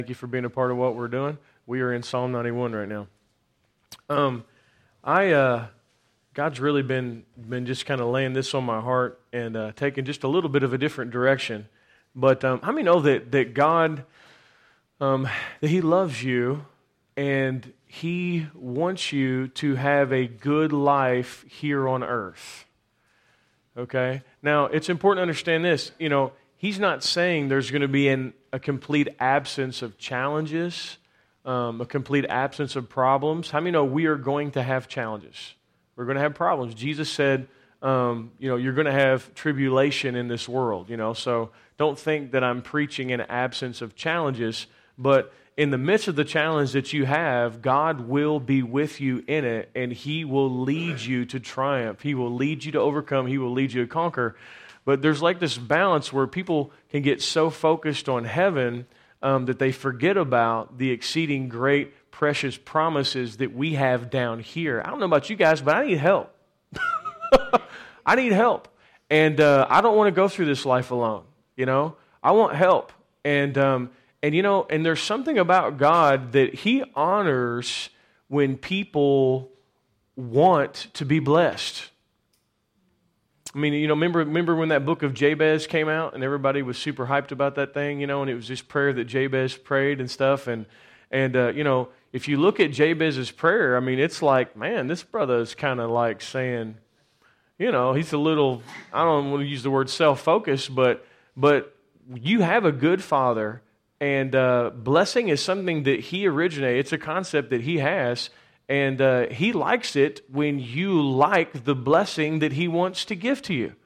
Thank you for being a part of what we're doing. We are in Psalm 91 right now. God's really been just kind of laying this on my heart and taking just a little bit of a different direction. But how many know that God, that He loves you and He wants you to have a good life here on earth? Okay? Now, it's important to understand this. You know, He's not saying there's going to be a complete absence of challenges, a complete absence of problems. How many know we are going to have challenges? We're going to have problems. Jesus said, you're going to have tribulation in this world, so don't think that I'm preaching an absence of challenges, but in the midst of the challenge that you have, God will be with you in it, and He will lead you to triumph. He will lead you to overcome. He will lead you to conquer. But there's like this balance where people can get so focused on heaven that they forget about the exceeding great, precious promises that we have down here. I don't know about you guys, but I need help. I need help. And I don't want to go through this life alone. I want help. And there's something about God that He honors when people want to be blessed. I mean, remember when that book of Jabez came out and everybody was super hyped about that thing, and it was this prayer that Jabez prayed and stuff. And if you look at Jabez's prayer, I mean, it's like, man, this brother is kind of like saying, he's a little, I don't want to use the word self-focused, but you have a good father, and blessing is something that he originated. It's a concept that he has. And He likes it when you like the blessing that He wants to give to you.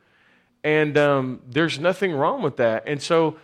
And there's nothing wrong with that. And so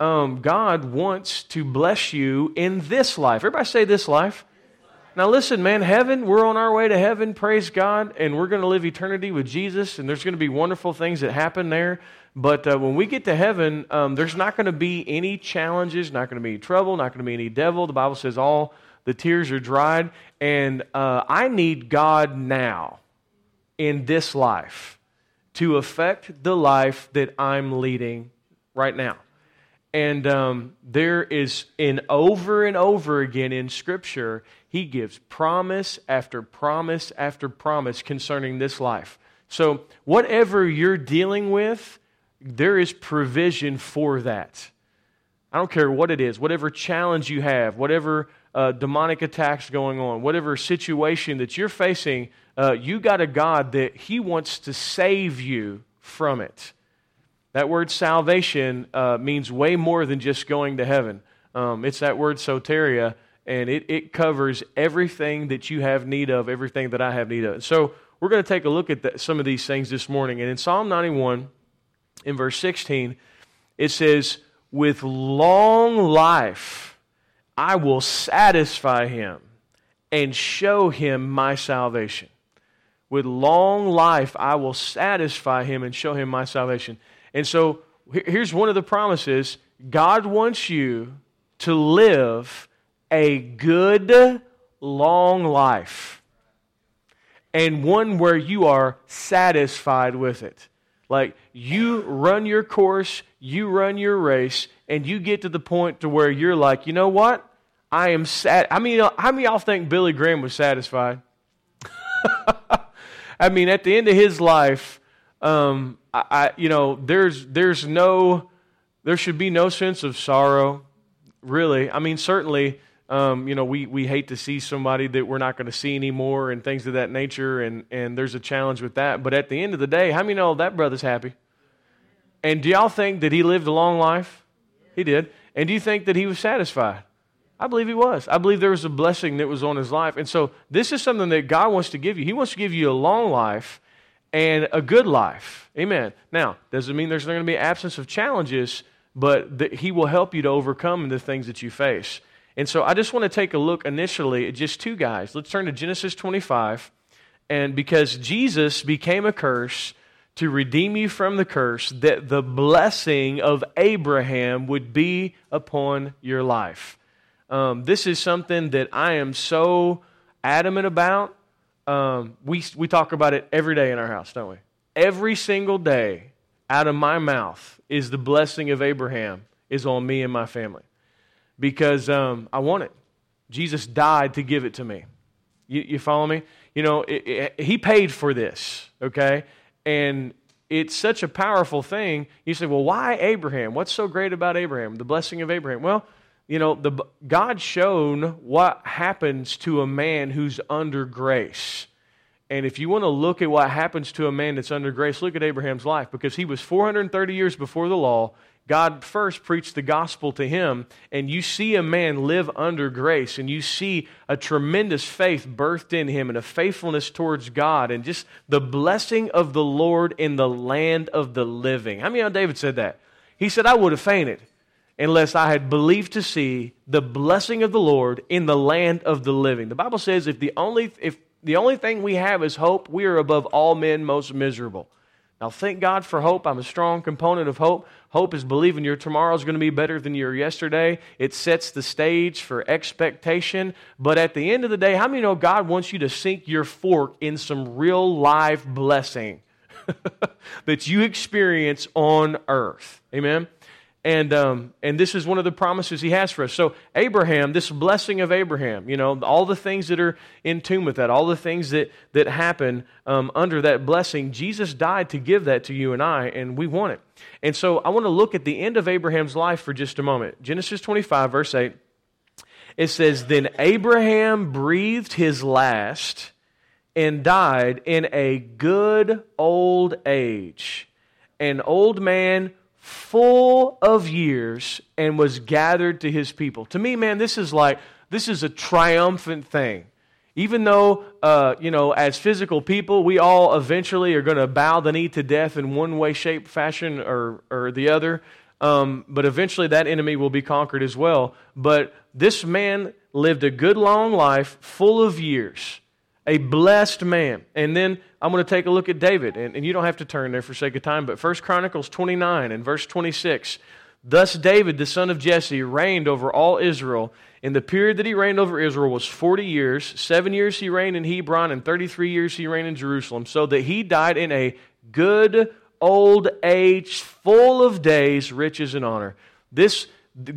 God wants to bless you in this life. Everybody say this life. Now listen, man, heaven, we're on our way to heaven, praise God, and we're going to live eternity with Jesus, and there's going to be wonderful things that happen there. But when we get to heaven, there's not going to be any challenges, not going to be any trouble, not going to be any devil. The Bible says all the tears are dried, and I need God now in this life to affect the life that I'm leading right now. And there is, over and over again in Scripture, He gives promise after promise after promise concerning this life. So whatever you're dealing with, there is provision for that. I don't care what it is, whatever challenge you have, whatever demonic attacks going on, whatever situation that you're facing, you got a God that He wants to save you from it. That word salvation means way more than just going to heaven. It's that word soteria, and it covers everything that you have need of, everything that I have need of. So we're going to take a look at some of these things this morning. And in Psalm 91, in verse 16, it says, "With long life I will satisfy him and show him my salvation." With long life I will satisfy him and show him my salvation. And so here's one of the promises. God wants you to live a good, long life, and one where you are satisfied with it. Like, you run your course, you run your race, and you get to the point to where you're like, you know what? I am sad. I mean, how many of y'all think Billy Graham was satisfied? I mean, at the end of his life, there should be no sense of sorrow, really. I mean, certainly, we hate to see somebody that we're not going to see anymore and things of that nature, and there's a challenge with that. But at the end of the day, how many know that brother's happy? And do y'all think that he lived a long life? He did. And do you think that he was satisfied? I believe he was. I believe there was a blessing that was on his life. And so this is something that God wants to give you. He wants to give you a long life and a good life. Amen. Now, doesn't mean there's not going to be an absence of challenges, but that He will help you to overcome the things that you face. And so I just want to take a look initially at just two guys. Let's turn to Genesis 25. And because Jesus became a curse to redeem you from the curse, that the blessing of Abraham would be upon your life. This is something that I am so adamant about. We talk about it every day in our house, don't we? Every single day out of my mouth is the blessing of Abraham is on me and my family. because I want it. Jesus died to give it to me. You follow me? You know, He paid for this, okay? And it's such a powerful thing. You say, well, why Abraham? What's so great about Abraham? The blessing of Abraham. Well, you know, God's shown what happens to a man who's under grace. And if you want to look at what happens to a man that's under grace, look at Abraham's life, because he was 430 years before the law. God first preached the gospel to him, and you see a man live under grace, and you see a tremendous faith birthed in him and a faithfulness towards God and just the blessing of the Lord in the land of the living. How many know David said that? He said, I would have fainted unless I had believed to see the blessing of the Lord in the land of the living. The Bible says if the only thing we have is hope, we are above all men most miserable. Now, thank God for hope. I'm a strong component of hope. Hope is believing your tomorrow is going to be better than your yesterday. It sets the stage for expectation. But at the end of the day, how many know God wants you to sink your fork in some real live blessing that you experience on earth? Amen? And this is one of the promises He has for us. So Abraham, this blessing of Abraham, you know, all the things that are in tune with that, all the things that happen under that blessing, Jesus died to give that to you and I, and we want it. And so I want to look at the end of Abraham's life for just a moment. Genesis 25, verse 8, it says, Then Abraham breathed his last and died in a good old age, an old man full of years, and was gathered to his people. To me, man, this is a triumphant thing. Even though, as physical people, we all eventually are going to bow the knee to death in one way, shape, fashion, or the other. But eventually that enemy will be conquered as well. But this man lived a good long life, full of years. A blessed man. And then I'm going to take a look at David. And you don't have to turn there for sake of time, but 1 Chronicles 29 and verse 26. Thus David, the son of Jesse, reigned over all Israel. In the period that he reigned over Israel was 40 years. 7 years he reigned in Hebron, and 33 years he reigned in Jerusalem. So that he died in a good old age, full of days, riches, and honor. There's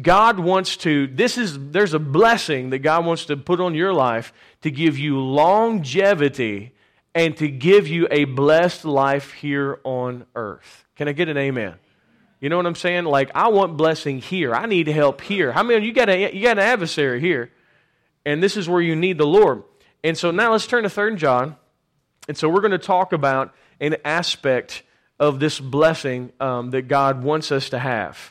a blessing that God wants to put on your life to give you longevity and to give you a blessed life here on earth. Can I get an amen? You know what I'm saying? Like, I want blessing here. I need help here. How many? You got an adversary here, and this is where you need the Lord. And so now let's turn to 3 John. And so we're going to talk about an aspect of this blessing that God wants us to have.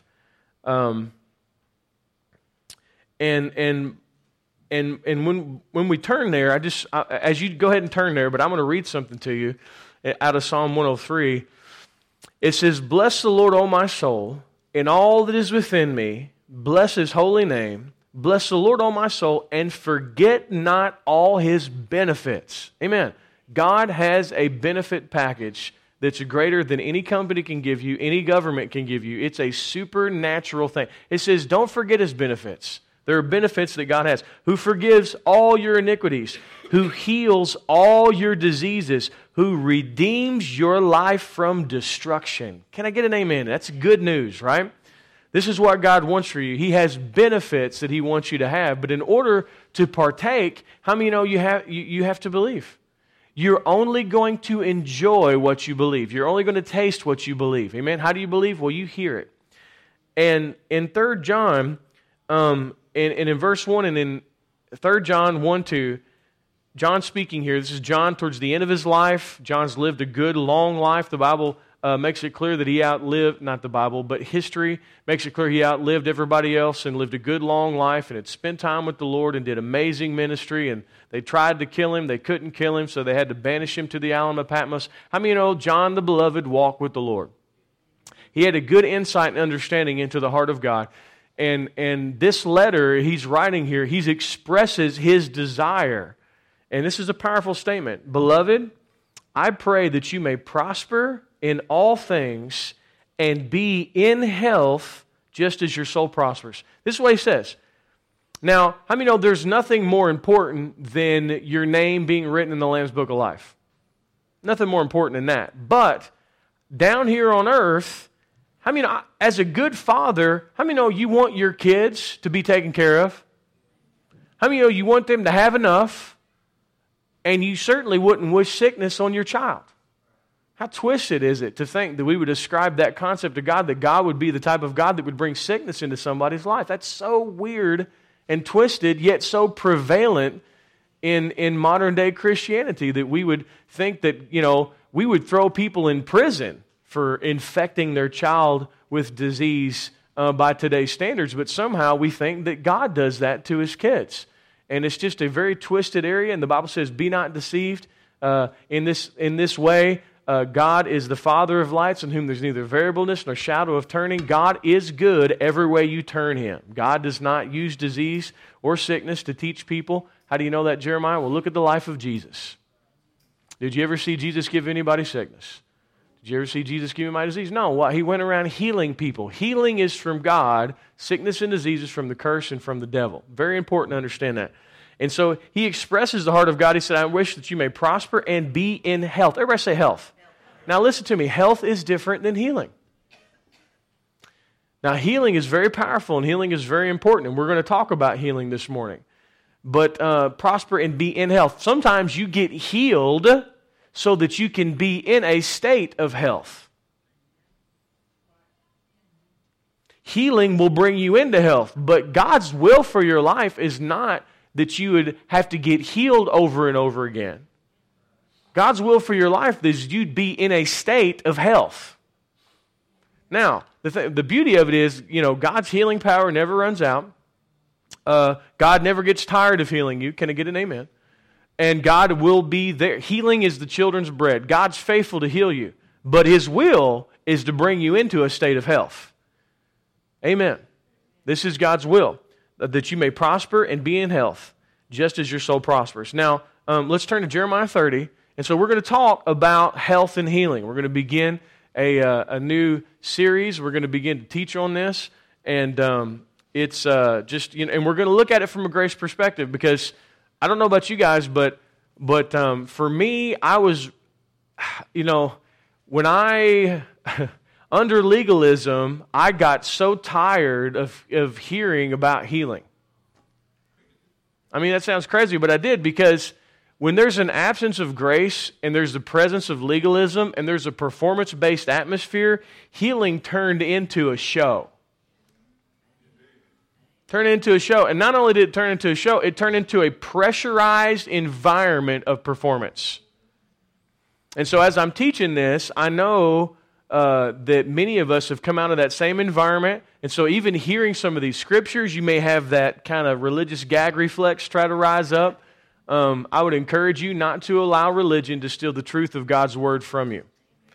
And when we turn there, as you go ahead and turn there, but I'm going to read something to you out of Psalm 103. It says, Bless the Lord, O my soul, and all that is within me. Bless His holy name. Bless the Lord, O my soul, and forget not all His benefits. Amen. God has a benefit package that's greater than any company can give you, any government can give you. It's a supernatural thing. It says, don't forget His benefits. There are benefits that God has. Who forgives all your iniquities, who heals all your diseases, who redeems your life from destruction. Can I get an amen? That's good news, right? This is what God wants for you. He has benefits that He wants you to have, but in order to partake, how many know you have to believe? You're only going to enjoy what you believe. You're only going to taste what you believe. Amen? How do you believe? Well, you hear it. And in 3 John, and in verse 1 and in 3 John 1-2, John speaking here, this is John towards the end of his life. John's lived a good, long life. The Bible makes it clear that he outlived, not the Bible, but history makes it clear he outlived everybody else and lived a good, long life and had spent time with the Lord and did amazing ministry. And they tried to kill him. They couldn't kill him, so they had to banish him to the island of Patmos. How many know John the Beloved walked with the Lord? He had a good insight and understanding into the heart of God. And this letter he's writing here, he expresses his desire. And this is a powerful statement. Beloved, I pray that you may prosper in all things and be in health just as your soul prospers. This is what he says. Now, how many know there's nothing more important than your name being written in the Lamb's Book of Life? Nothing more important than that. But down here on earth, I mean, as a good father, how many know you want your kids to be taken care of? How many know you want them to have enough? And you certainly wouldn't wish sickness on your child. How twisted is it to think that we would ascribe that concept to God, that God would be the type of God that would bring sickness into somebody's life? That's so weird and twisted, yet so prevalent in modern day Christianity, that we would think that, we would throw people in prison for infecting their child with disease by today's standards, but somehow we think that God does that to His kids. And it's just a very twisted area, and the Bible says, be not deceived in this way. God is the Father of lights, in whom there's neither variableness nor shadow of turning. God is good every way you turn Him. God does not use disease or sickness to teach people. How do you know that, Jeremiah? Well, look at the life of Jesus. Did you ever see Jesus give anybody sickness? Did you ever see Jesus give anybody disease? No. What? He went around healing people. Healing is from God. Sickness and disease is from the curse and from the devil. Very important to understand that. And so He expresses the heart of God. He said, I wish that you may prosper and be in health. Everybody say health. Now listen to me, health is different than healing. Now healing is very powerful and healing is very important, and we're going to talk about healing this morning. But prosper and be in health. Sometimes you get healed so that you can be in a state of health. Healing will bring you into health, but God's will for your life is not that you would have to get healed over and over again. God's will for your life is you'd be in a state of health. Now, the beauty of it is, God's healing power never runs out. God never gets tired of healing you. Can I get an amen? And God will be there. Healing is the children's bread. God's faithful to heal you, but His will is to bring you into a state of health. Amen. This is God's will, that you may prosper and be in health, just as your soul prospers. Now, let's turn to Jeremiah 30. And so we're going to talk about health and healing. We're going to begin a new series. We're going to begin to teach on this. And it's just, and we're going to look at it from a grace perspective, because I don't know about you guys, but for me, I was, when under legalism, I got so tired of hearing about healing. I mean, that sounds crazy, but I did, because when there's an absence of grace and there's the presence of legalism and there's a performance-based atmosphere, healing turned into a show. Turned into a show. And not only did it turn into a show, it turned into a pressurized environment of performance. And so as I'm teaching this, I know that many of us have come out of that same environment. And so even hearing some of these scriptures, you may have that kind of religious gag reflex try to rise up. I would encourage you not to allow religion to steal the truth of God's Word from you.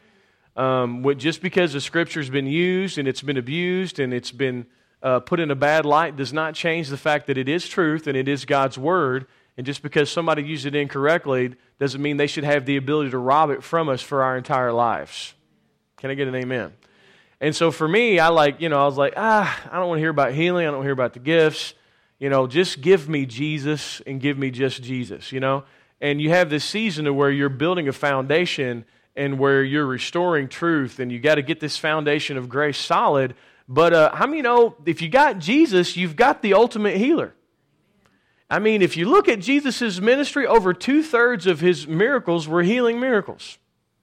Just because the Scripture's been used and it's been abused and it's been put in a bad light does not change the fact that it is truth and it is God's Word. And just because somebody used it incorrectly doesn't mean they should have the ability to rob it from us for our entire lives. Can I get an amen? And so for me, I was like, I don't want to hear about healing. I don't want to hear about the gifts. Just give me Jesus and give me just Jesus, And you have this season of where you're building a foundation and where you're restoring truth, and you got to get this foundation of grace solid. But how many know if you got Jesus, you've got the ultimate healer? I mean, if you look at Jesus' ministry, over 2/3 of His miracles were healing miracles.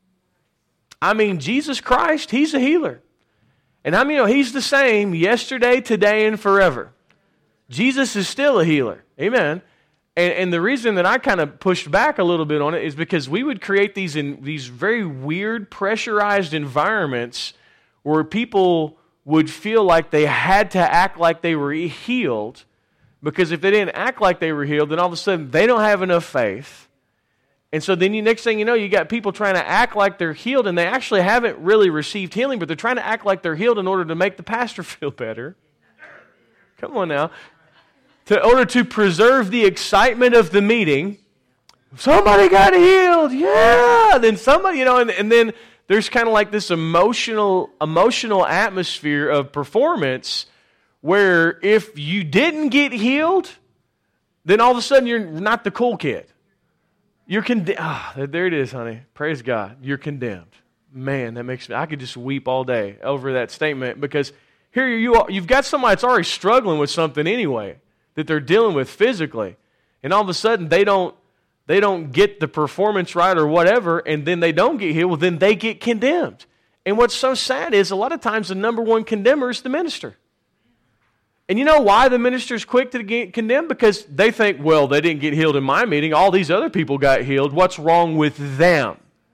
I mean, Jesus Christ, He's a healer. And how many know He's the same yesterday, today, and forever? Jesus is still a healer. Amen. And the reason that I kind of pushed back a little bit on it is because we would create these very weird, pressurized environments where people would feel like they had to act like they were healed, because if they didn't act like they were healed, then all of a sudden they don't have enough faith. And so then next thing you know, you got people trying to act like they're healed, and they actually haven't really received healing, but they're trying to act like they're healed in order to make the pastor feel better. Come on now. In order to preserve the excitement of the meeting, somebody got healed, yeah. Then somebody, and then there's kind of like this emotional atmosphere of performance where if you didn't get healed, then all of a sudden you're not the cool kid. You're condemned. There it is, honey. Praise God. You're condemned. Man, that makes me, I could just weep all day over that statement, because here you are, you've got somebody that's already struggling with something anyway that they're dealing with physically, and all of a sudden they don't get the performance right or whatever, and then they don't get healed, well, then they get condemned. And what's so sad is a lot of times the number one condemner is the minister. And you know why the minister's quick to get condemned? Because they think, well, they didn't get healed in my meeting. All these other people got healed. What's wrong with them?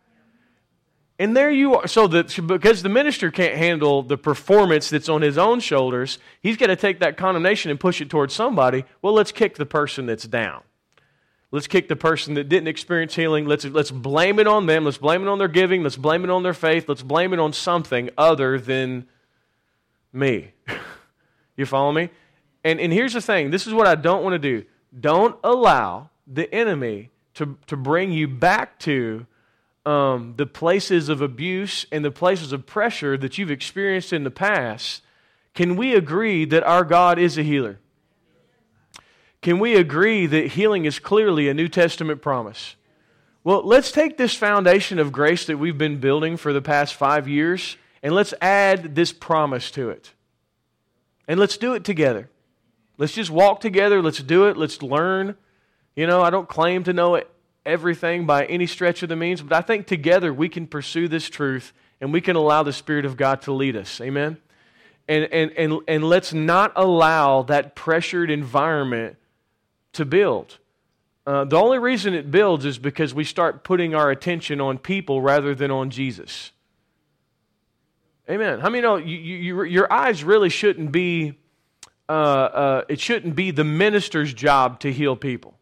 And there you are. So because the minister can't handle the performance that's on his own shoulders, he's got to take that condemnation and push it towards somebody. Well, let's kick the person that's down. Let's kick the person that didn't experience healing. Let's blame it on them. Let's blame it on their giving. Let's blame it on their faith. Let's blame it on something other than me. You follow me? And here's the thing. This is what I don't want to do. Don't allow the enemy to bring you back to the places of abuse and the places of pressure that you've experienced in the past. Can we agree that our God is a healer? Can we agree that healing is clearly a New Testament promise? Well, let's take this foundation of grace that we've been building for the past 5 years, and let's add this promise to it. And let's do it together. Let's just walk together. Let's do it. Let's learn. You know, I don't claim to know everything by any stretch of the means, but I think together we can pursue this truth, and we can allow the Spirit of God to lead us. Amen? And let's not allow that pressured environment to build. The only reason it builds is because we start putting our attention on people rather than on Jesus. Amen. How many know your eyes really shouldn't be, it shouldn't be the minister's job to heal people.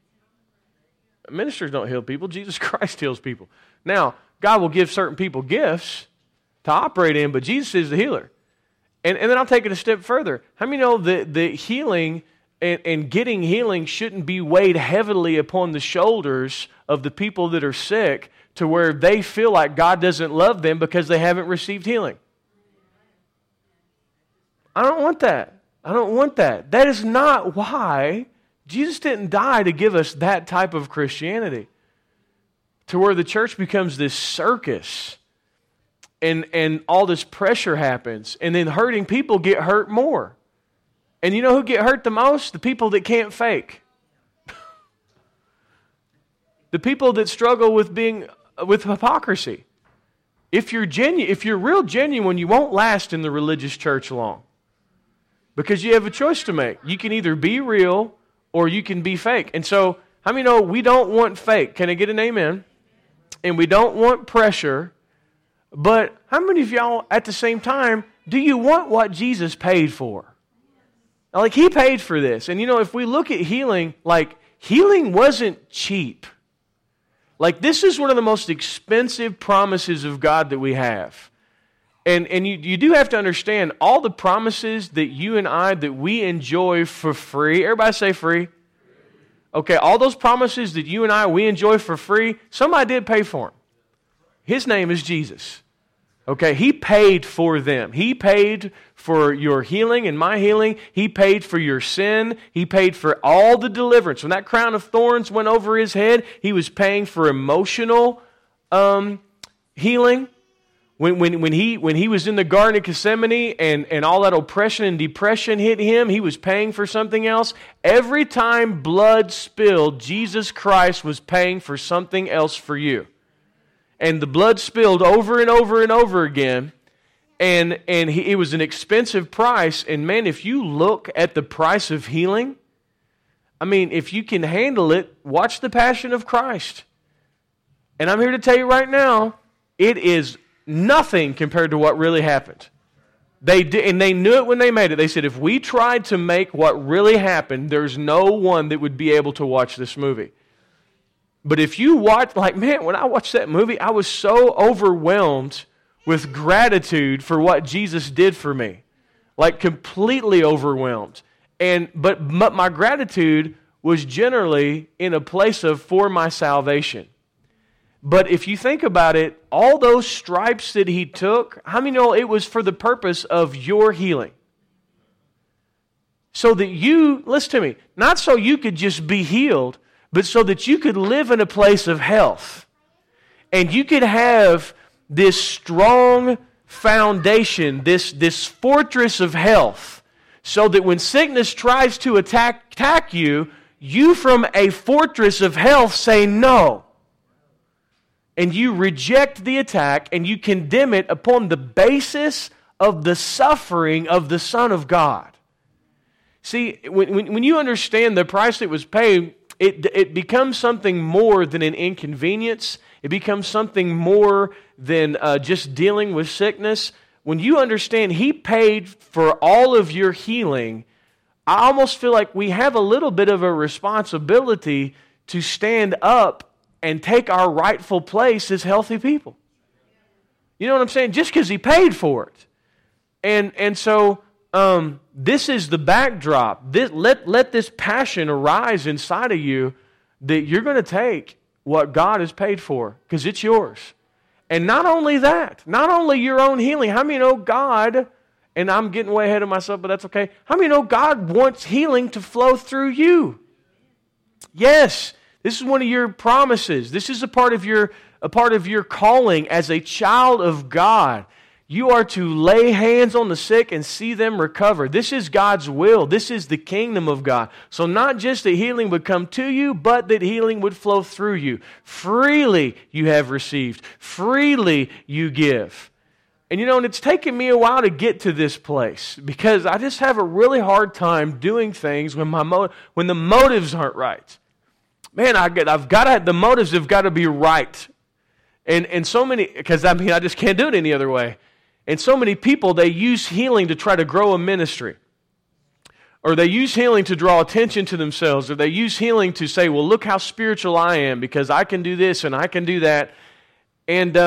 Ministers don't heal people. Jesus Christ heals people. Now, God will give certain people gifts to operate in, but Jesus is the healer. And then I'll take it a step further. How many know that the healing and getting healing shouldn't be weighed heavily upon the shoulders of the people that are sick to where they feel like God doesn't love them because they haven't received healing? I don't want that. I don't want that. That is not why Jesus didn't die, to give us that type of Christianity, to where the church becomes this circus and all this pressure happens, and then hurting people get hurt more. And you know who get hurt the most? The people that can't fake. The people that struggle with hypocrisy. If you're real genuine, you won't last in the religious church long. Because you have a choice to make. You can either be real or you can be fake. And so, how many know we don't want fake? Can I get an amen? And we don't want pressure. But how many of y'all at the same time, do you want what Jesus paid for? Like, He paid for this. And you know, if we look at healing, like, healing wasn't cheap. Like, this is one of the most expensive promises of God that we have. And you do have to understand, all the promises that you and I, that we enjoy for free. Everybody say free. Okay, all those promises that you and I, we enjoy for free, somebody did pay for them. His name is Jesus. Okay, He paid for them. He paid for your healing and my healing. He paid for your sin. He paid for all the deliverance. When that crown of thorns went over His head, He was paying for emotional healing. When he was in the Garden of Gethsemane and all that oppression and depression hit Him, He was paying for something else. Every time blood spilled, Jesus Christ was paying for something else for you. And the blood spilled over and over and over again. And it was an expensive price. And man, if you look at the price of healing, I mean, if you can handle it, watch The Passion of Christ. And I'm here to tell you right now, it is nothing compared to what really happened. They did, and they knew it when they made it. They said, if we tried to make what really happened, there's no one that would be able to watch this movie. But if you watch, like, man, when I watched that movie, I was so overwhelmed with gratitude for what Jesus did for me. Like, completely overwhelmed. But my gratitude was generally in a place of for my salvation. But if you think about it, all those stripes that He took, how many know it was for the purpose of your healing? So that you, listen to me, not so you could just be healed, but so that you could live in a place of health. And you could have this strong foundation, this fortress of health, so that when sickness tries to attack you, you from a fortress of health say no. And you reject the attack and you condemn it upon the basis of the suffering of the Son of God. See, when you understand the price that was paid, it becomes something more than an inconvenience. It becomes something more than just dealing with sickness. When you understand He paid for all of your healing, I almost feel like we have a little bit of a responsibility to stand up and take our rightful place as healthy people. You know what I'm saying? Just because He paid for it. And so this is the backdrop. Let this passion arise inside of you that you're going to take what God has paid for because it's yours. And not only that, not only your own healing. How many know God, and I'm getting way ahead of myself, but that's okay. How many know God wants healing to flow through you? Yes. This is one of your promises. This is a part of your calling as a child of God. You are to lay hands on the sick and see them recover. This is God's will. This is the kingdom of God. So not just that healing would come to you, but that healing would flow through you. Freely you have received. Freely you give. And and it's taken me a while to get to this place because I just have a really hard time doing things when the motives aren't right. Man, the motives have got to be right. And so many, because I just can't do it any other way. And so many people, they use healing to try to grow a ministry. Or they use healing to draw attention to themselves. Or they use healing to say, well, look how spiritual I am because I can do this and I can do that. And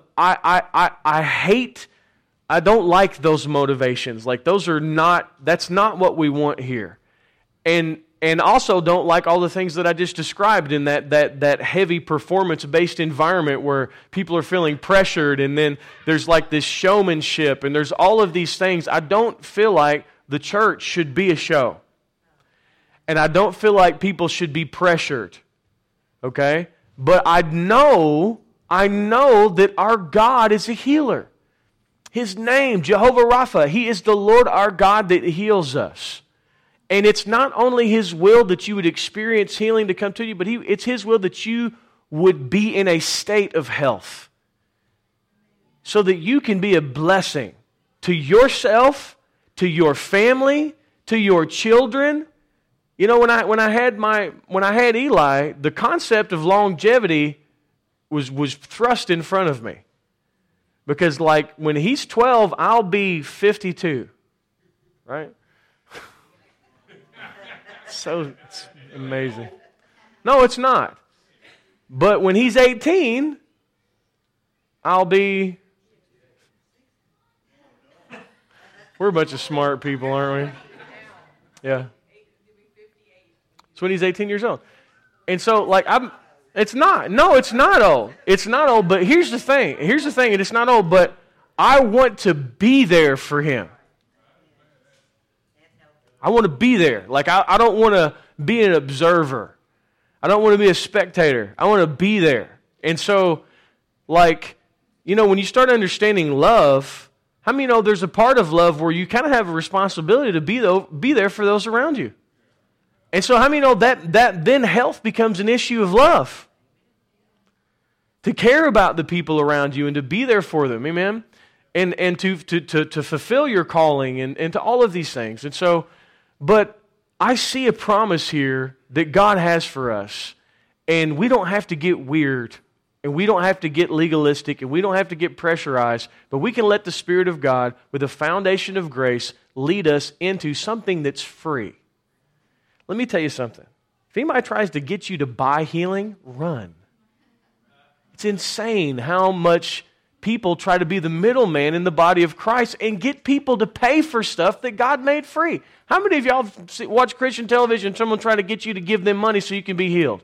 I don't like those motivations. Like that's not what we want here. And also don't like all the things that I just described in that heavy performance-based environment where people are feeling pressured and then there's like this showmanship and there's all of these things. I don't feel like the church should be a show. And I don't feel like people should be pressured. Okay? But I know that our God is a healer. His name, Jehovah Rapha, He is the Lord our God that heals us. And it's not only His will that you would experience healing to come to you, but it's His will that you would be in a state of health so that you can be a blessing to yourself, to your family, to your children. When I had Eli, the concept of longevity was thrust in front of me. Because like when he's 12, I'll be 52. Right? So it's amazing. No, it's not. But when he's 18, I'll be... We're a bunch of smart people, aren't we? Yeah. It's when he's 18 years old. And so, it's not. No, it's not old. It's not old, but here's the thing. And it's not old, but I want to be there for him. I want to be there. I don't want to be an observer. I don't want to be a spectator. I want to be there. And so, when you start understanding love, how many know there's a part of love where you kind of have a responsibility to be there for those around you? And so how many know that then health becomes an issue of love? To care about the people around you and to be there for them, amen? And to fulfill your calling and to all of these things. And so, but I see a promise here that God has for us. And we don't have to get weird. And we don't have to get legalistic. And we don't have to get pressurized. But we can let the Spirit of God, with a foundation of grace, lead us into something that's free. Let me tell you something. If anybody tries to get you to buy healing, run. It's insane how much people try to be the middleman in the body of Christ and get people to pay for stuff that God made free. How many of y'all watch Christian television and someone try to get you to give them money so you can be healed?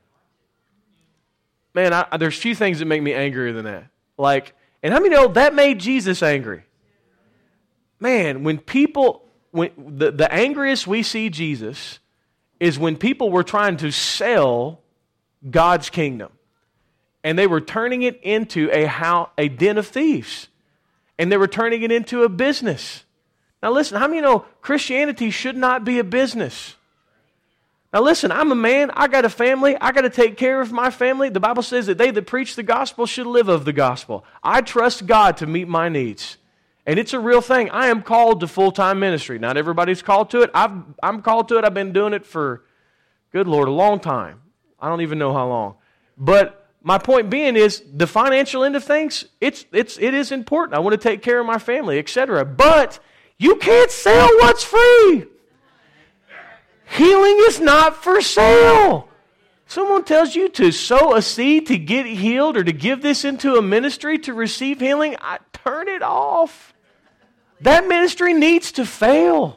Man, there's few things that make me angrier than that. And how many know that made Jesus angry? Man, when the angriest we see Jesus is when people were trying to sell God's kingdom. and they were turning it into a den of thieves. And they were turning it into a business. Now listen, how many know Christianity should not be a business? Now listen, I'm a man, I got a family, I got to take care of my family. The Bible says that they that preach the gospel should live of the gospel. I trust God to meet my needs. And it's a real thing. I am called to full-time ministry. Not everybody's called to it. I'm called to it. I've been doing it for, good Lord, a long time. I don't even know how long. But my point being is the financial end of things, it is important. I want to take care of my family, etc. But you can't sell what's free. Healing is not for sale. Someone tells you to sow a seed to get healed or to give this into a ministry to receive healing, turn it off. That ministry needs to fail.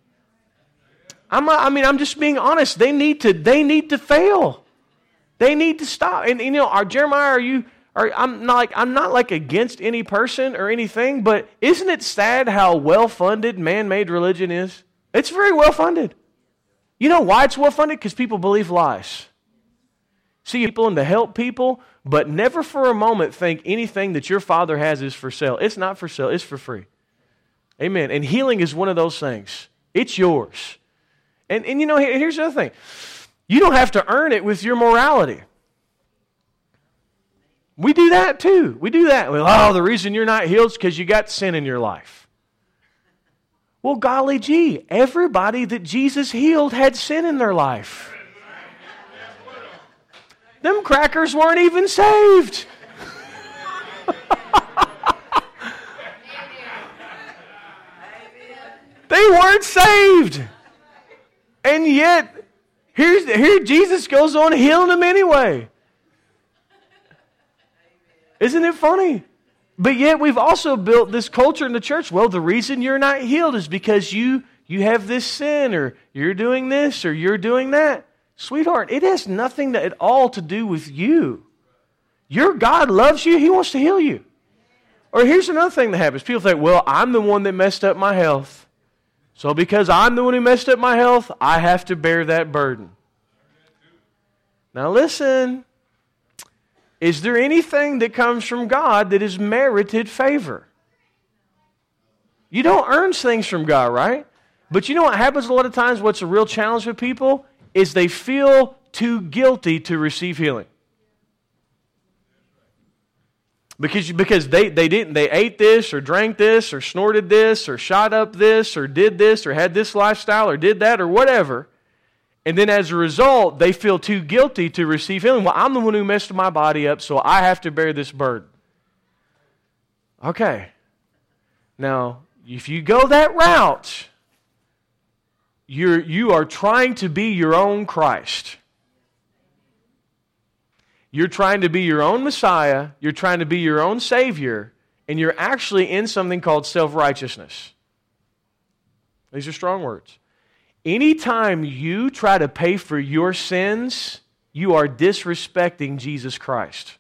I'm just being honest. They need to fail. They need to stop. And Jeremiah, I'm not like against any person or anything, but isn't it sad how well-funded man-made religion is? It's very well-funded. You know why it's well-funded? Because people believe lies. See people and to help people, but never for a moment think anything that your Father has is for sale. It's not for sale. It's for free. Amen. And healing is one of those things. It's yours. And here's the other thing. You don't have to earn it with your morality. We do that too. We do that. Well, the reason you're not healed is because you got sin in your life. Well, golly gee, everybody that Jesus healed had sin in their life. Them crackers weren't even saved. They weren't saved. And yet, here Jesus goes on healing them anyway. Isn't it funny? But yet we've also built this culture in the church. Well, the reason you're not healed is because you have this sin, or you're doing this, or you're doing that. Sweetheart, it has nothing at all to do with you. Your God loves you. He wants to heal you. Or here's another thing that happens. People think, well, I'm the one that messed up my health. So because I'm the one who messed up my health, I have to bear that burden. Now listen. Is there anything that comes from God that is merited favor? You don't earn things from God, right? But you know what happens a lot of times? What's a real challenge with people is they feel too guilty to receive healing. Because they ate this or drank this or snorted this or shot up this or did this or had this lifestyle or did that or whatever. And then as a result, they feel too guilty to receive healing. Well, I'm the one who messed my body up, so I have to bear this burden. Okay. Now, if you go that route, you are trying to be your own Christ. You're trying to be your own Messiah. You're trying to be your own Savior. And you're actually in something called self-righteousness. These are strong words. Anytime you try to pay for your sins, you are disrespecting Jesus Christ.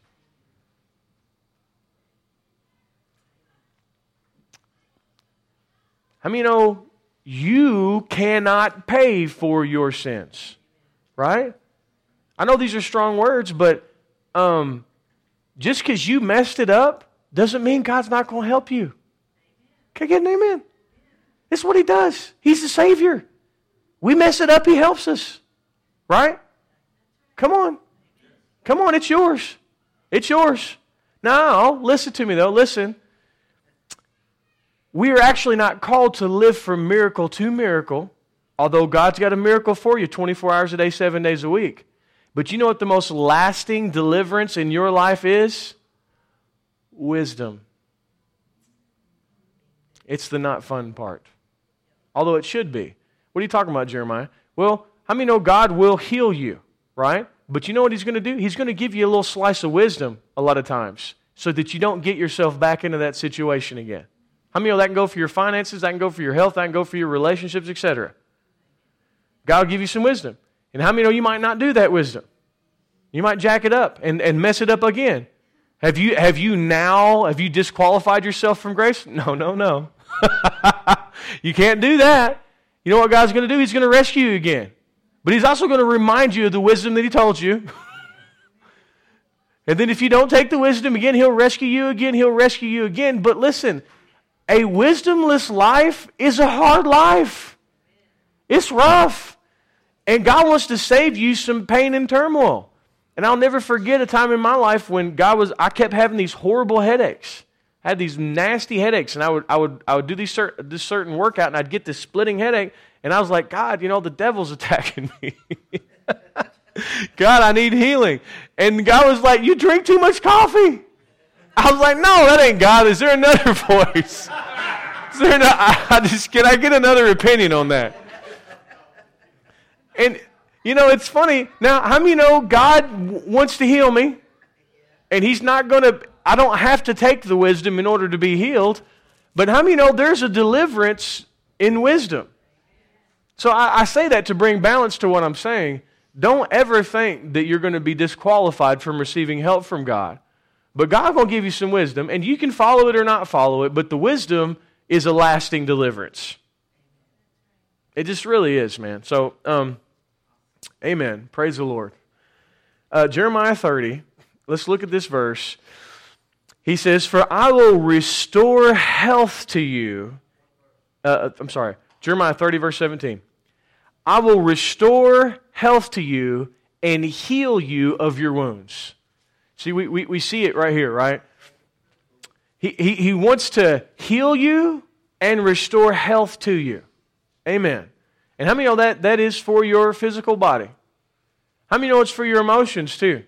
How many know you cannot pay for your sins? Right? I know these are strong words, but just because you messed it up doesn't mean God's not going to help you. Can I get an amen? It's what He does. He's the Savior. We mess it up, He helps us. Right? Come on. Come on, it's yours. It's yours. Now, listen to me though. Listen. We are actually not called to live from miracle to miracle, although God's got a miracle for you 24 hours a day, 7 days a week. But you know what the most lasting deliverance in your life is? Wisdom. It's the not fun part. Although it should be. What are you talking about, Jeremiah? Well, how many know God will heal you, right? But you know what He's going to do? He's going to give you a little slice of wisdom a lot of times so that you don't get yourself back into that situation again. How many know that can go for your finances, that can go for your health, that can go for your relationships, etc. God will give you some wisdom. And how many know you might not do that wisdom? You might jack it up and mess it up again. Have you disqualified yourself from grace? No. You can't do that. You know what God's going to do? He's going to rescue you again. But He's also going to remind you of the wisdom that He told you. And then if you don't take the wisdom again, He'll rescue you again, He'll rescue you again. But listen, a wisdomless life is a hard life. It's rough. And God wants to save you some pain and turmoil. And I'll never forget a time in my life when I kept having these horrible headaches. I had these nasty headaches, and I would do this certain workout, and I'd get this splitting headache, and I was like, God, the devil's attacking me. God, I need healing. And God was like, you drink too much coffee. I was like, no, that ain't God. Is there another voice? Can I get another opinion on that? And, it's funny. Now, how many know God wants to heal me? And He's not going to, I don't have to take the wisdom in order to be healed. But how many know there's a deliverance in wisdom? So I say that to bring balance to what I'm saying. Don't ever think that you're going to be disqualified from receiving help from God. But God will give you some wisdom, and you can follow it or not follow it, but the wisdom is a lasting deliverance. It just really is, man. So, amen. Praise the Lord. Jeremiah 30, let's look at this verse. He says, for I will restore health to you. Jeremiah 30, verse 17. I will restore health to you and heal you of your wounds. See, we see it right here, right? He wants to heal you and restore health to you. Amen. And how many know that is for your physical body? How many know it's for your emotions too?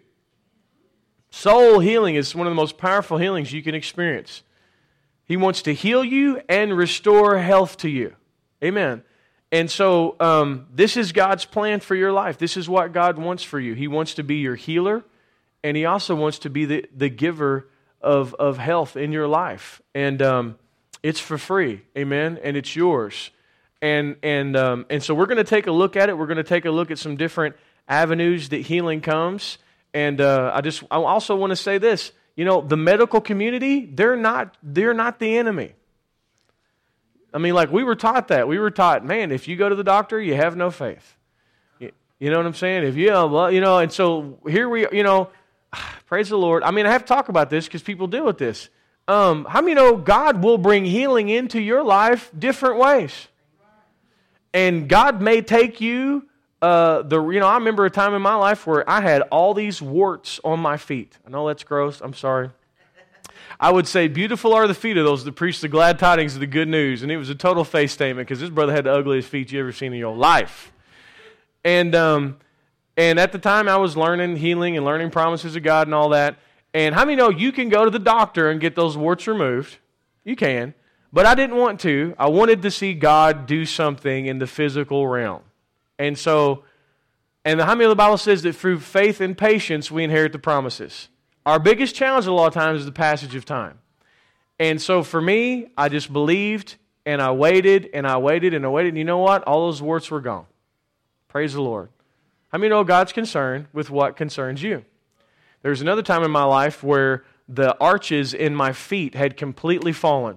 Soul healing is one of the most powerful healings you can experience. He wants to heal you and restore health to you. Amen. And so this is God's plan for your life. This is what God wants for you. He wants to be your healer, and He also wants to be the giver of health in your life. And it's for free. Amen. And it's yours. And so we're going to take a look at it. We're going to take a look at some different avenues that healing comes. And I also want to say this. The medical community, they're not the enemy. I mean, like we were taught that. We were taught, man, if you go to the doctor, you have no faith. You know what I'm saying? And so here we, praise the Lord. I mean, I have to talk about this because people deal with this. How many know God will bring healing into your life different ways? And God may take you, I remember a time in my life where I had all these warts on my feet. I know that's gross. I'm sorry. I would say, beautiful are the feet of those that preach the glad tidings of the good news. And it was a total face statement because this brother had the ugliest feet you ever seen in your life. And at the time, I was learning healing and learning promises of God and all that. And how many know you can go to the doctor and get those warts removed? You can. But I didn't want to. I wanted to see God do something in the physical realm. And so, how many of the Bible says that through faith and patience, we inherit the promises? Our biggest challenge a lot of times is the passage of time. And so for me, I just believed, and I waited, and I waited, and I waited. And you know what? All those warts were gone. Praise the Lord. How many know God's concerned with what concerns you? There's another time in my life where the arches in my feet had completely fallen.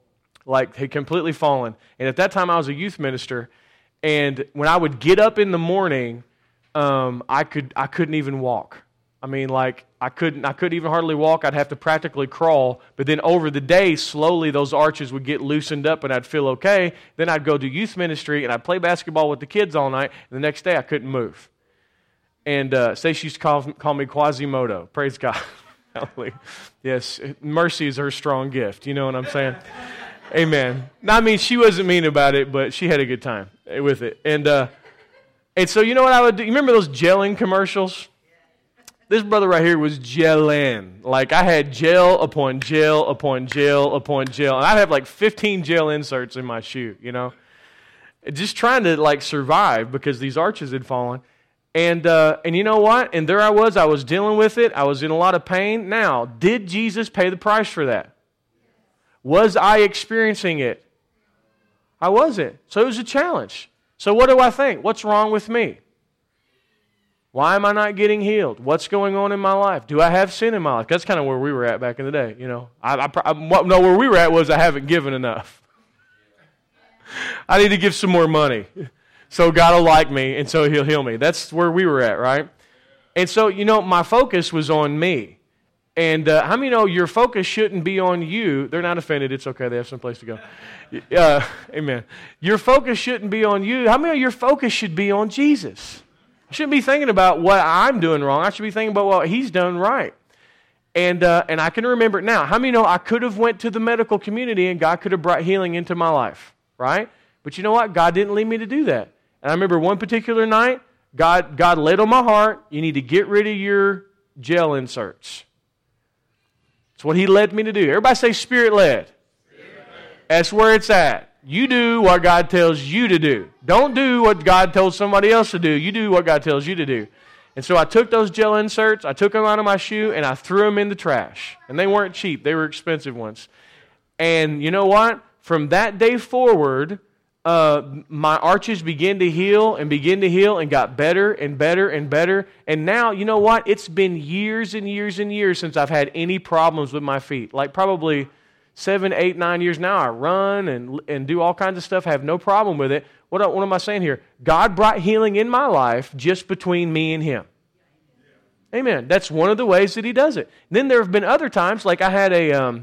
And at that time, I was a youth minister. And when I would get up in the morning, I couldn't even walk. I mean, I couldn't even hardly walk. I'd have to practically crawl. But then over the day, slowly those arches would get loosened up and I'd feel okay. Then I'd go do youth ministry and I'd play basketball with the kids all night. And the next day I couldn't move. And Stacey used to call me Quasimodo. Praise God. Hallelujah. Yes, mercy is her strong gift. You know what I'm saying? Amen. I mean, she wasn't mean about it, but she had a good time with it. And so you know what I would do? You remember those gelling commercials? This brother right here was gelling. Like I had gel upon gel upon gel upon gel. And I'd have like 15 gel inserts in my shoe, Just trying to survive because these arches had fallen. And you know what? And there I was dealing with it. I was in a lot of pain. Now, did Jesus pay the price for that? Was I experiencing it? I wasn't. So it was a challenge. So what do I think? What's wrong with me? Why am I not getting healed? What's going on in my life? Do I have sin in my life? That's kind of where we were at back in the day. Where we were at was I haven't given enough. I need to give some more money. So God will like me, and so He'll heal me. That's where we were at, right? And so, my focus was on me. And how many know your focus shouldn't be on you? They're not offended. It's okay. They have some place to go. Amen. Your focus shouldn't be on you. How many know your focus should be on Jesus? I shouldn't be thinking about what I'm doing wrong. I should be thinking about what He's done right. And I can remember it now. How many know I could have went to the medical community and God could have brought healing into my life, right? But you know what? God didn't lead me to do that. And I remember one particular night, God laid on my heart, you need to get rid of your gel inserts. That's what He led me to do. Everybody say Spirit-led. That's where it's at. You do what God tells you to do. Don't do what God told somebody else to do. You do what God tells you to do. And so I took those gel inserts, I took them out of my shoe, and I threw them in the trash. And they weren't cheap. They were expensive ones. And you know what? From that day forward, my arches began to heal and got better and better and better. And now, you know what? It's been years and years and years since I've had any problems with my feet. Like probably 7, 8, 9 years now. I run and do all kinds of stuff. I have no problem with it. What am I saying here? God brought healing in my life just between me and Him. Amen. That's one of the ways that He does it. Then there have been other times, like I had a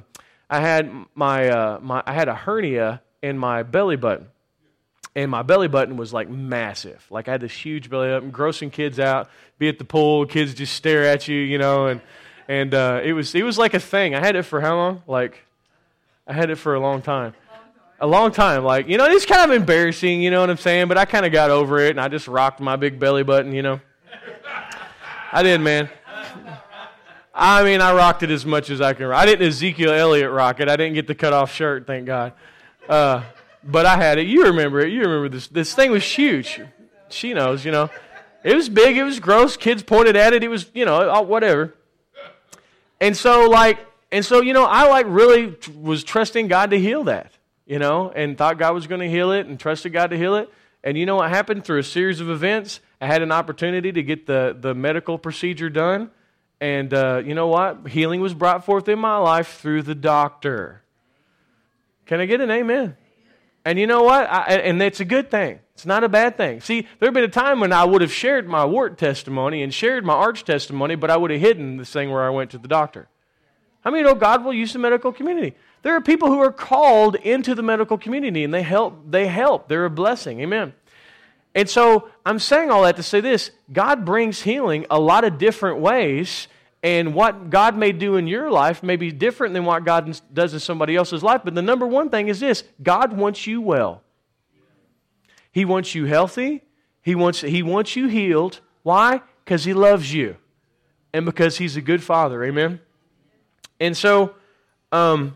hernia in my belly button. And my belly button was like massive. Like I had this huge belly button, grossing kids out, be at the pool, kids just stare at you, you know, and it was like a thing. I had it for how long? I had it for a long time. A long time. Like, you know, it's kind of embarrassing, you know what I'm saying? But I kind of got over it, and I just rocked my big belly button, you know. I did, man. I mean, I rocked it as much as I can. I didn't Ezekiel Elliott rock it. I didn't get the cut-off shirt, thank God. But I had it. You remember it. You remember this. This thing was huge. She knows, you know. It was big. It was gross. Kids pointed at it. It was, you know, whatever. And so, you know, I really was trusting God to heal that, you know, and thought God was going to heal it and trusted God to heal it. And you know what happened? Through a series of events, I had an opportunity to get the medical procedure done. And you know what? Healing was brought forth in my life through the doctor. Can I get an amen? And you know what? And it's a good thing. It's not a bad thing. See, there had been a time when I would have shared my wart testimony and shared my arch testimony, but I would have hidden this thing where I went to the doctor. How many know God will use the medical community? There are people who are called into the medical community, and they help. They're a blessing. Amen. And so I'm saying all that to say this. God brings healing a lot of different ways, and what God may do in your life may be different than what God does in somebody else's life. But the number one thing is this: God wants you well. He wants you healthy. He wants you healed. Why? Because He loves you, and because He's a good Father. Amen. And so, and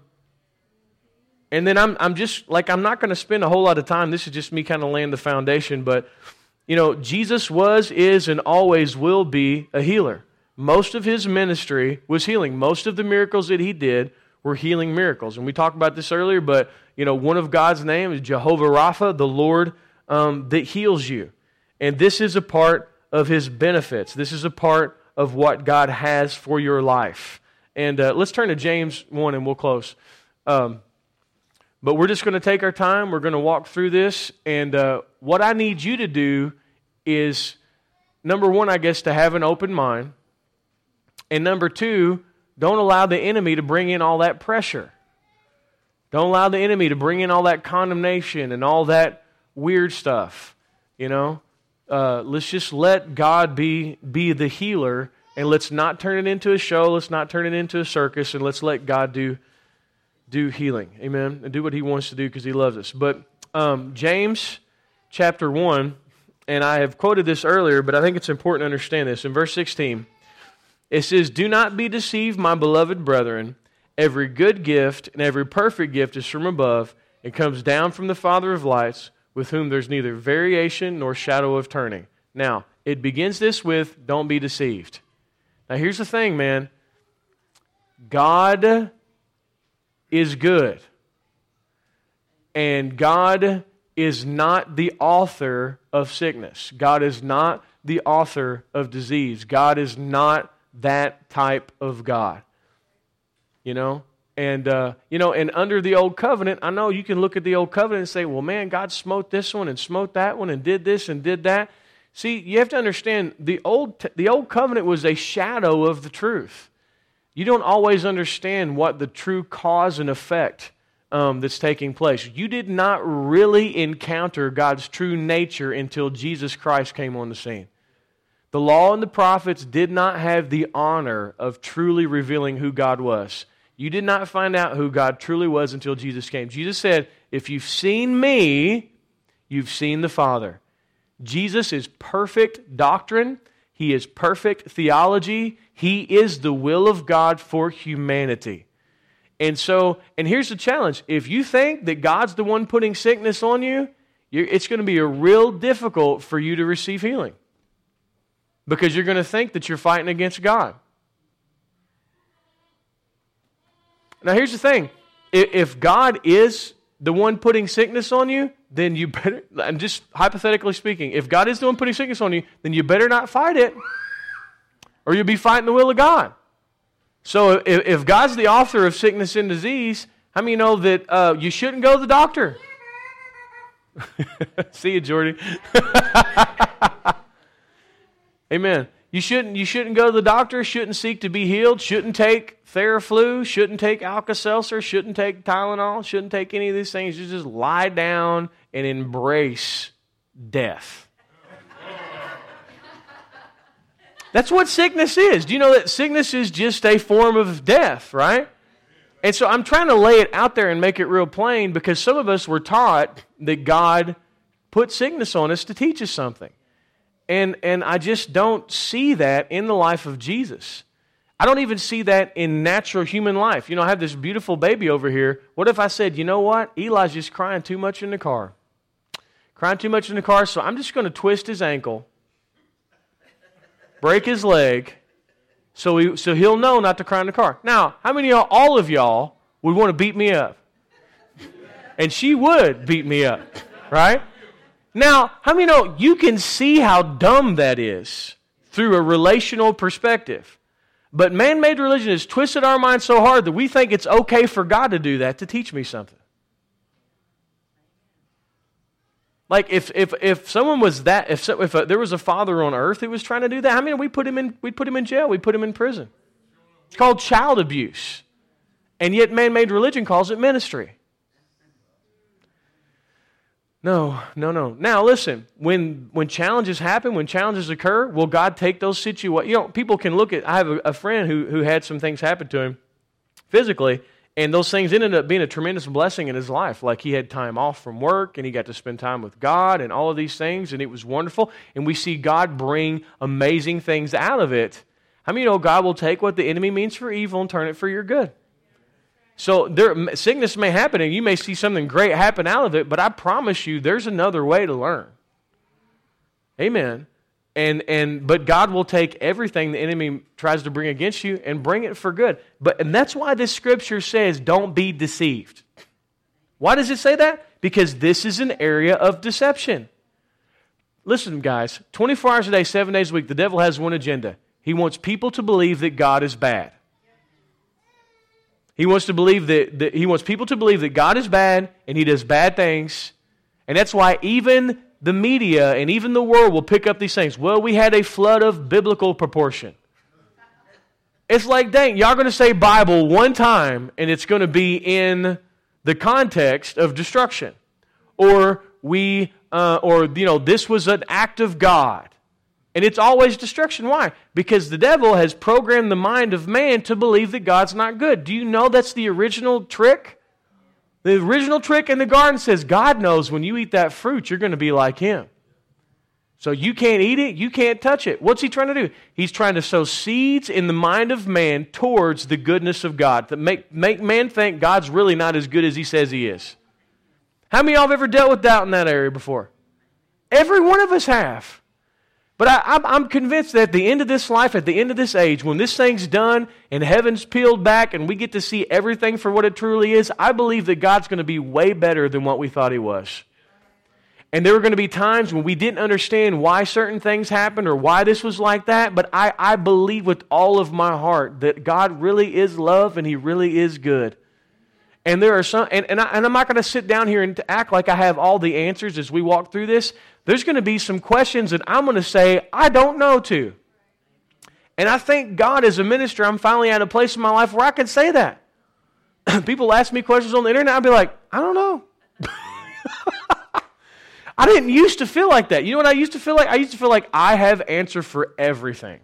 then I'm not going to spend a whole lot of time. This is just me kind of laying the foundation. But you know, Jesus was, is, and always will be a healer. Most of His ministry was healing. Most of the miracles that He did were healing miracles. And we talked about this earlier, but you know, one of God's name is Jehovah Rapha, the Lord that heals you. And this is a part of His benefits. This is a part of what God has for your life. And let's turn to James 1 and we'll close. But we're just going to take our time. We're going to walk through this. And what I need you to do is, number one, I guess, to have an open mind. And number two, don't allow the enemy to bring in all that pressure. Don't allow the enemy to bring in all that condemnation and all that weird stuff. You know, let's just let God be the healer, and let's not turn it into a show. Let's not turn it into a circus, and let's let God do healing. Amen. And do what He wants to do because He loves us. But James chapter 1, and I have quoted this earlier, but I think it's important to understand this. In verse 16, it says, "Do not be deceived, my beloved brethren. Every good gift and every perfect gift is from above and comes down from the Father of lights, with whom there's neither variation nor shadow of turning." Now, it begins this with, don't be deceived. Now, here's the thing, man. God is good. And God is not the author of sickness. God is not the author of disease. God is not that type of God. You know? And, and under the Old Covenant, I know you can look at the Old Covenant and say, well, man, God smote this one and smote that one and did this and did that. See, you have to understand, the Old Covenant was a shadow of the truth. you don't always understand what the true cause and effect that's taking place. You did not really encounter God's true nature until Jesus Christ came on the scene. The law and the prophets did not have the honor of truly revealing who God was. You did not find out who God truly was until Jesus came. Jesus said, if you've seen me, you've seen the Father. Jesus is perfect doctrine. He is perfect theology. He is the will of God for humanity. And here's the challenge. If you think that God's the one putting sickness on you, it's going to be real difficult for you to receive healing. Because you're going to think that you're fighting against God. Now here's the thing. If God is the one putting sickness on you, then you better, and just hypothetically speaking, if God is the one putting sickness on you, then you better not fight it, or you'll be fighting the will of God. So if God's the author of sickness and disease, how many know that you shouldn't go to the doctor? See you, Jordy. Amen. You shouldn't go to the doctor, shouldn't seek to be healed, shouldn't take Theraflu, shouldn't take Alka-Seltzer, shouldn't take Tylenol, shouldn't take any of these things. You just lie down and embrace death. That's what sickness is. Do you know that sickness is just a form of death, right? And so I'm trying to lay it out there and make it real plain because some of us were taught that God put sickness on us to teach us something. And I just don't see that in the life of Jesus. I don't even see that in natural human life. You know, I have this beautiful baby over here. What if I said, you know what? Eli's just crying too much in the car. Crying too much in the car, so I'm just going to twist his ankle, break his leg, so he'll know not to cry in the car. Now, how many of y'all, all of y'all, would want to beat me up? And she would beat me up, right? Now, how many know you can see how dumb that is through a relational perspective? But man-made religion has twisted our minds so hard that we think it's okay for God to do that to teach me something. Like if someone was that, if there was a father on earth who was trying to do that, how many we'd put him in jail, we'd put him in prison. It's called child abuse. And yet man-made religion calls it ministry. No. Now listen, when challenges happen, when challenges occur, will God take those situations? You know, people can look at, I have a friend who had some things happen to him physically, and those things ended up being a tremendous blessing in his life. Like he had time off from work, and he got to spend time with God, and all of these things, and it was wonderful. And we see God bring amazing things out of it. How many know God will take what the enemy means for evil and turn it for your good? So sickness may happen, and you may see something great happen out of it, but I promise you there's another way to learn. Amen. But God will take everything the enemy tries to bring against you and bring it for good. And that's why this scripture says, don't be deceived. Why does it say that? Because this is an area of deception. Listen, guys, 24 hours a day, 7 days a week, the devil has one agenda. He wants people to believe that God is bad. He wants people to believe that God is bad and He does bad things. And that's why even the media and even the world will pick up these things. Well, we had a flood of biblical proportion. It's like, dang, y'all going to say Bible one time and it's going to be in the context of destruction. Or this was an act of God. And it's always destruction. Why? Because the devil has programmed the mind of man to believe that God's not good. Do you know that's the original trick? The original trick in the garden says God knows when you eat that fruit, you're going to be like Him. So you can't eat it, you can't touch it. What's he trying to do? He's trying to sow seeds in the mind of man towards the goodness of God. To make man think God's really not as good as he says He is. How many of y'all have ever dealt with doubt in that area before? Every one of us have. But I'm convinced that at the end of this life, at the end of this age, when this thing's done and heaven's peeled back and we get to see everything for what it truly is, I believe that God's going to be way better than what we thought He was. And there were going to be times when we didn't understand why certain things happened or why this was like that, but I believe with all of my heart that God really is love and He really is good. And there are some, and I'm not going to sit down here and act like I have all the answers as we walk through this. There's going to be some questions that I'm going to say, I don't know to. And I thank God as a minister, I'm finally at a place in my life where I can say that. People ask me questions on the internet, I'll be like, I don't know. I didn't used to feel like that. You know what I used to feel like? I used to feel like I have answer for everything.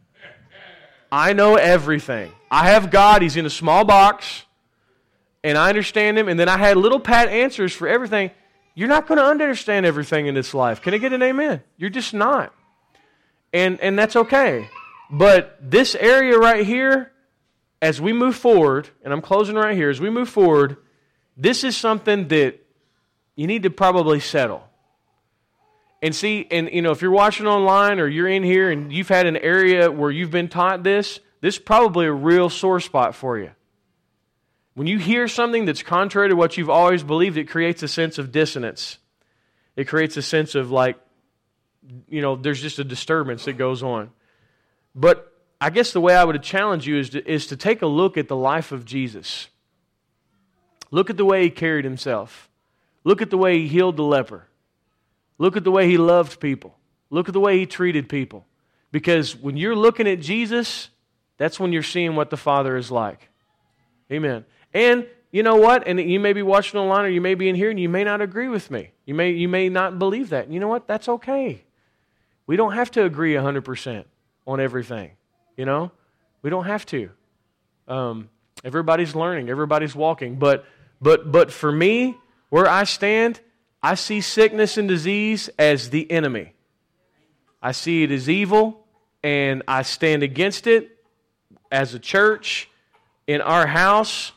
I know everything. I have God. He's in a small box, and I understand Him. And then I had little pat answers for everything. You're not going to understand everything in this life. Can I get an amen? You're just not. And that's okay. But this area right here, as we move forward, and I'm closing right here, as we move forward, this is something that you need to probably settle. And see, and if you're watching online or you're in here and you've had an area where you've been taught this is probably a real sore spot for you. When you hear something that's contrary to what you've always believed, it creates a sense of dissonance. It creates a sense of there's just a disturbance that goes on. But I guess the way I would challenge you is to take a look at the life of Jesus. Look at the way He carried Himself. Look at the way He healed the leper. Look at the way He loved people. Look at the way He treated people. Because when you're looking at Jesus, that's when you're seeing what the Father is like. Amen. And you know what? And you may be watching online or you may be in here and you may not agree with me. You may not believe that. And you know what? That's okay. We don't have to agree 100% on everything. We don't have to. Everybody's learning. Everybody's walking. But for me, where I stand, I see sickness and disease as the enemy. I see it as evil, and I stand against it. As a church, in our house,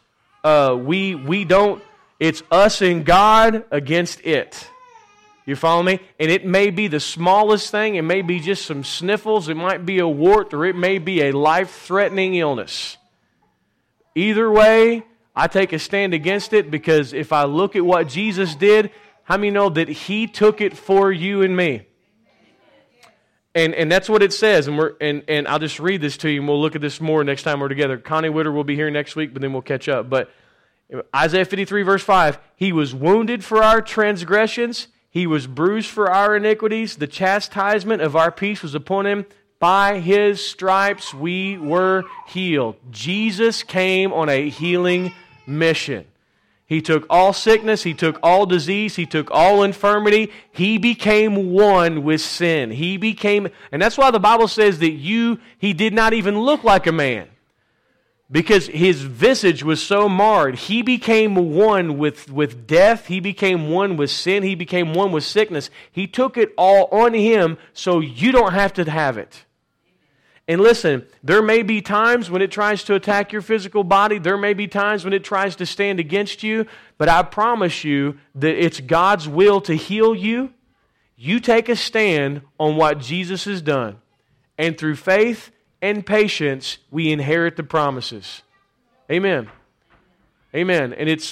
we don't. It's us and God against it. You follow me? And it may be the smallest thing. It may be just some sniffles. It might be a wart, or it may be a life-threatening illness. Either way, I take a stand against it, because if I look at what Jesus did, how many know that He took it for you and me? And that's what it says. And I'll just read this to you, and we'll look at this more next time we're together. Connie Witter will be here next week, but then we'll catch up. But Isaiah 53, verse 5, He was wounded for our transgressions, He was bruised for our iniquities. The chastisement of our peace was upon Him. By His stripes we were healed. Jesus came on a healing mission. He took all sickness, He took all disease, He took all infirmity. He became one with sin. And that's why the Bible says that He did not even look like a man, because His visage was so marred. He became one with death. He became one with sin. He became one with sickness. He took it all on Him so you don't have to have it. And listen, there may be times when it tries to attack your physical body. There may be times when it tries to stand against you. But I promise you that it's God's will to heal you. You take a stand on what Jesus has done. And through faith and patience, we inherit the promises. Amen. Amen. And it's,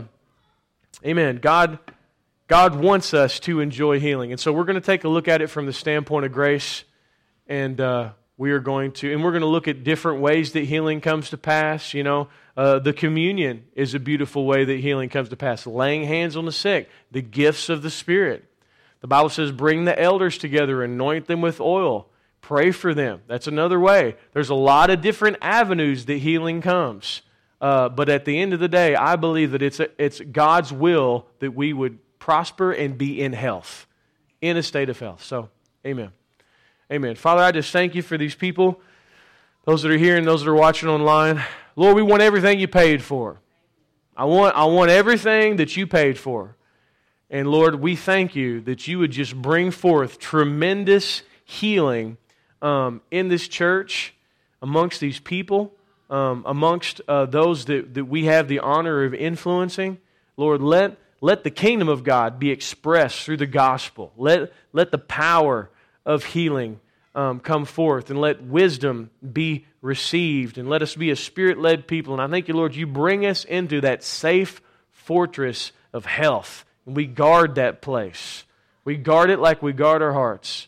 amen. God wants us to enjoy healing. And so we're going to take a look at it from the standpoint of grace. And we're going to look at different ways that healing comes to pass. The communion is a beautiful way that healing comes to pass. Laying hands on the sick, the gifts of the Spirit. The Bible says, bring the elders together, anoint them with oil, pray for them. That's another way. There's a lot of different avenues that healing comes. But at the end of the day, I believe that it's God's will that we would prosper and be in health, in a state of health. So, amen. Amen. Father, I just thank You for these people, those that are here and those that are watching online. Lord, we want everything You paid for. I want everything that You paid for. And Lord, we thank You that You would just bring forth tremendous healing in this church, amongst these people, amongst those that we have the honor of influencing. Lord, let the kingdom of God be expressed through the gospel. Let the power of healing come forth, and let wisdom be received, and let us be a Spirit-led people. And I thank You, Lord, You bring us into that safe fortress of health, and we guard that place. We guard it like we guard our hearts.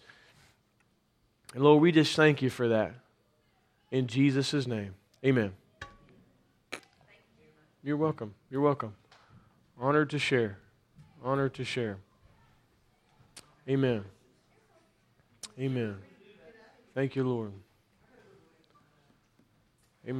And Lord, we just thank You for that. In Jesus' name, amen. You're welcome. You're welcome. Honored to share. Honored to share. Amen. Amen. Thank You, Lord.